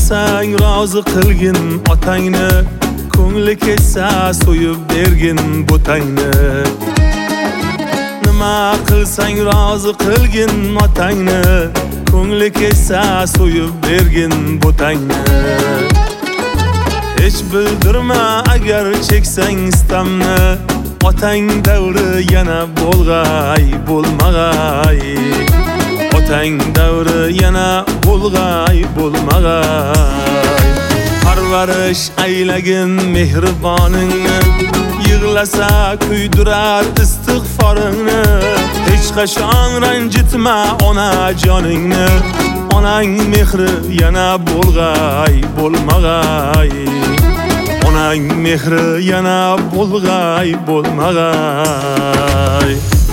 qilsang rozi qilgin otangni, ko'ngli ketsa so'yib bergin butangni. Nima qilsang rozi qilgin otangni, ko'ngli ketsa so'yib bergin butangni. Hech bildirma agar cheksang istamni, otang davri yana bo'lg'ay bo'lmag'ay. Otang davri yana bo'lg'ay bo'lmag'ay. Parvarish aylagin mehriboningni, yig'lasa kuydirar istig'foringni. Hech qachon ranjitma ona joningni, onang mehri yana bo'lg'ay bo'lmag'ay. Onang mehri yana bo'lg'ay bo'lmag'ay.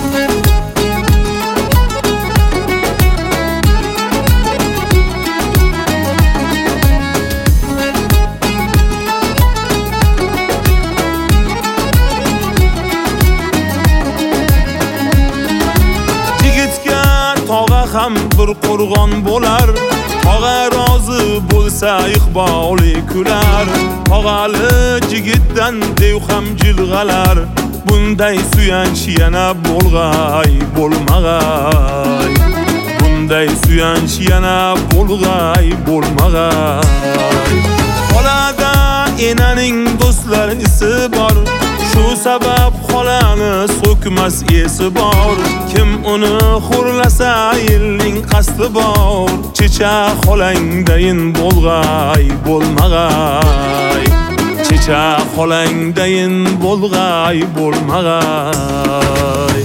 Ham bir qo'rg'on bo'lar, tog'a rozi bo'lsa iqboli kular. Tog'ali jigitdan dev ham jilg'alar, bunday suyanch yana bo'lg'ay bo'lmag'ay. Bunday suyanch yana bo'lg'ay bo'lmag'ay. Xolada enaning do'stlar isi bor, shu sabab xolani so'kmas esi bor. Kim uni xo'rlasa yilning qasdi bor. Checha xolangdayin bo'lg'ay bo'lmag'ay. Checha xolangdayin bo'lg'ay bo'lmag'ay.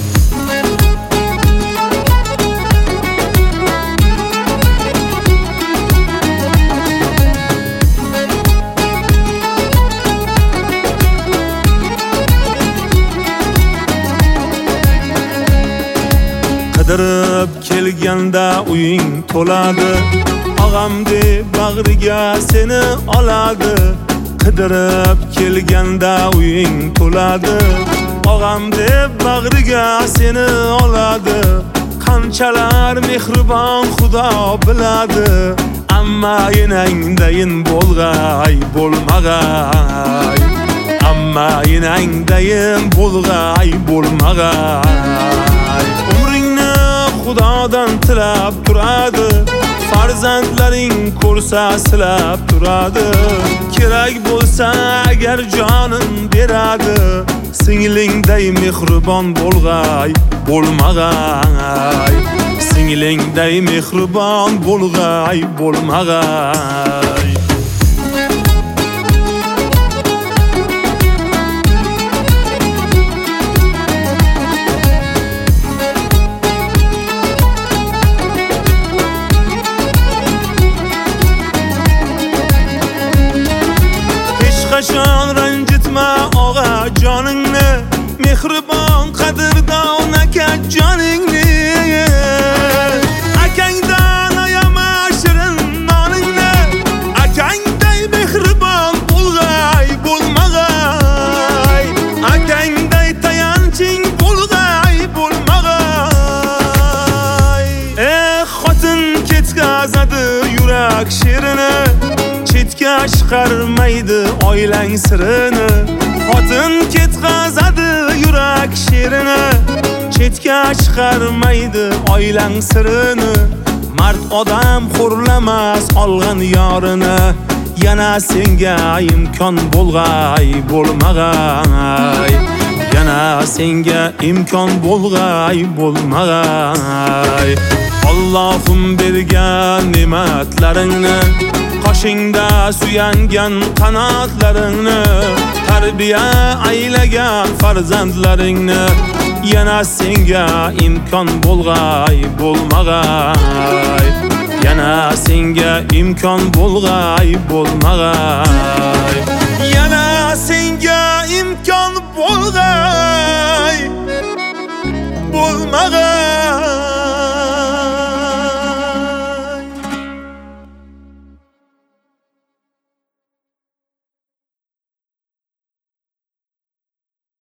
Qidirib kelganda uying to'ladi, og'am deb bag'riga seni oladi. Qidirib kelganda uying to'ladi, og'am deb bag'riga seni oladi. Qanchalar mehribon Xudo biladi, amma enangdayin bo'lg'ay bo'lmag'ay. Amma enangdayin bo'lg'ay bo'lmag'ay. Xudodan tilab turadi, farzandlaring ko'rsa silab turadi. Kerak bo'lsa agar jonin beradi, singlingday mehribon bo'lg'ay bo'lmag'ay. Singlingday mehribon bo'lg'ay bo'lmag'ay. Qachon ranjitma og'a joningni, mehribon qadrdon aka joningni. Akangdan ayama shirin noningni, akangday mehribon bo'lg'ay bo'lmag'ay. Akangday tayanching bo'lg'ay bo'lmag'ay. Xotin ketkazadi yurak sherini, chetga chiqarmaydi oilang sirini. Xotin ketkazadi yurak sherini, chetga chiqarmaydi oilang sirini. Mard odam xo'rlamas olgan yorini, yana senga imkon bo'lg'ay bo'lmag'ay. Yana senga imkon bo'lg'ay bo'lmag'ay. Allohim bergan ne'matlaringni, qoshingda suyangan qanotlaringni, tarbiya aylagan farzandlaringni, yana senga imkon bo'lg'ay bo'lmag'ay. Yana senga imkon bo'lg'ay bo'lmag'ay. Yana senga imkon bo'lg'ay bo'lmag'ay.